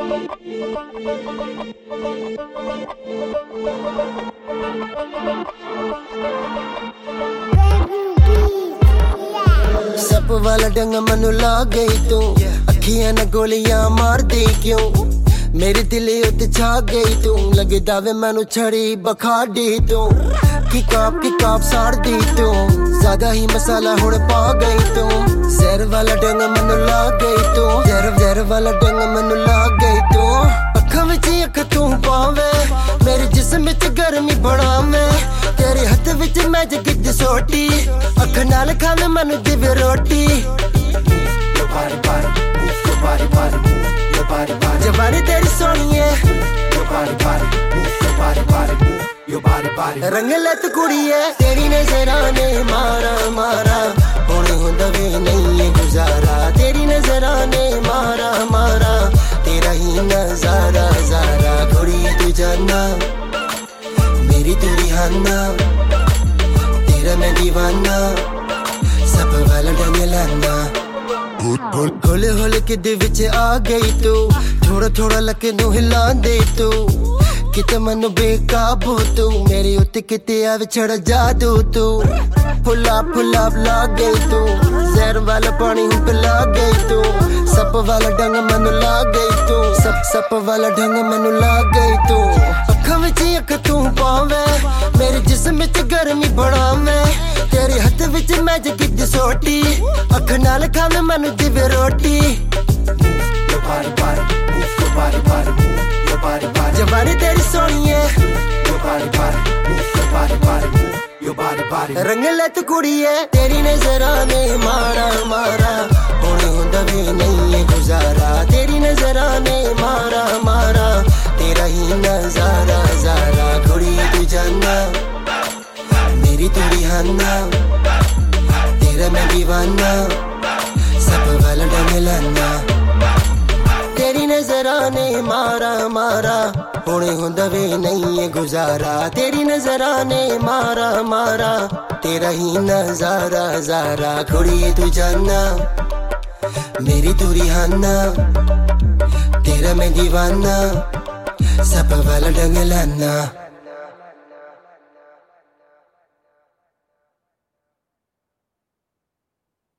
सप वाला डंग मनु ला गई तू, अखियां न गोलियां मार दी क्यों, मेरे दिल उत्ते छा गई तू, लगे दावे मैनू छड़ी बखाड़ी तू, की काप साड़ दी तू, ज्यादा ही मसाला हुण पा गई तू, जहर वाला डंग मनु ला गई तू, जहर वाला डंग मनु ला गई तू, अखां विच अख तू पावे, मेरे जिस्म विच गर्मी बढ़ावे, तेरे हथ विच मैजिक दी सोटी, अख नाल खावे मनु दिवे रोटी। जवानी तेरी सोनिए, रंग लत कुड़िए, तेरी नजरां ने मारा मारा, होने हुंदा वे नहीं है गुजारा, तेरी नजरां ने मारा मारा, तेरा ही नजारा जारा, कुड़िए तू जाना मेरी तू रिहाना, तेरा मैं दीवाना, सब वाला डंग लाना, होले होले कि दिल विच आ गई तू, थोड़ा थोड़ा लके नू हिला दे तू, किते मन बेकाबू तू, मेरे उत्ते किते आ विछड़ जादू तू, फुला ला गई तू, जहर वाला पानी हूं पिला गई तू, सप वाला डंग मनु ला गई तू, सप वाला डंग मनु ला गई तू, अखां विच अख तू पावे, मेरे जिस्म विच गर्मी बढ़ावे, तेरे हथ विच मैजिक दी सोटी, अख नाल खावे मनु दिवे रोटी। जवानी तेरी सोनिए, रंग लत कुड़िए, तेरी नजरां ने मारा मारा, होने हुंदा वे नहीं है गुजारा, तेरी नजरां ने मारा मारा, तेरा ही नजारा जारा, कुड़ी तू जाना मेरी तू रिहाना, तेरा मैं दीवाना, सब वाला डंग लाना, तेरी नजरां ने मारा मारा, होने हुंदा वे नहीं है गुजारा, तेरी नजरां ने मारा मारा, तेरा ही नजारा जारा, कुड़िए तू जाना मेरी तू रिहाना, तेरा मैं दीवाना, सब वाला डंग लाना।